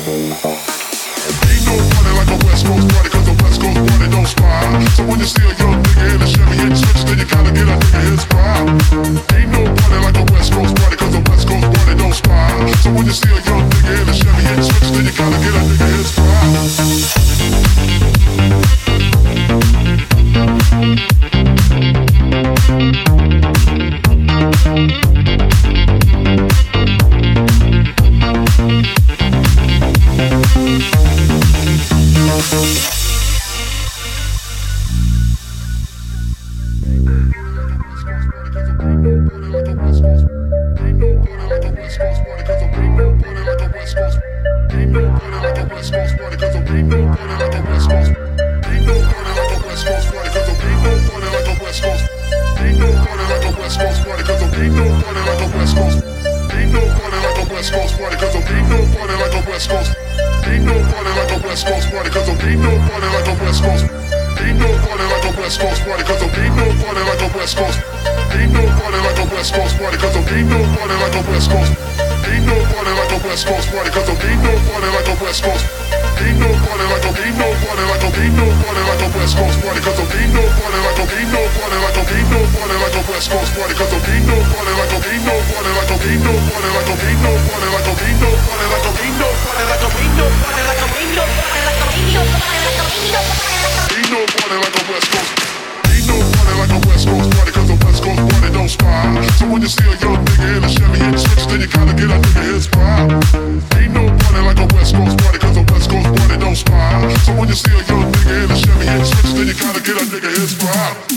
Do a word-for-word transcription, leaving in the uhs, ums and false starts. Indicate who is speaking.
Speaker 1: Ain't no party like a West Coast party, cause a West Coast party don't spy. So when you see a young nigga in a Chevy hitting switch, then you gotta get a nigga his vibe. Ain't no party like a West Coast party, cause a West Coast party don't spy. So when you see a young nigga in a Chevy hitting switch, then you gotta get a nigga his vibe. Then you gotta get a nigga his vibe.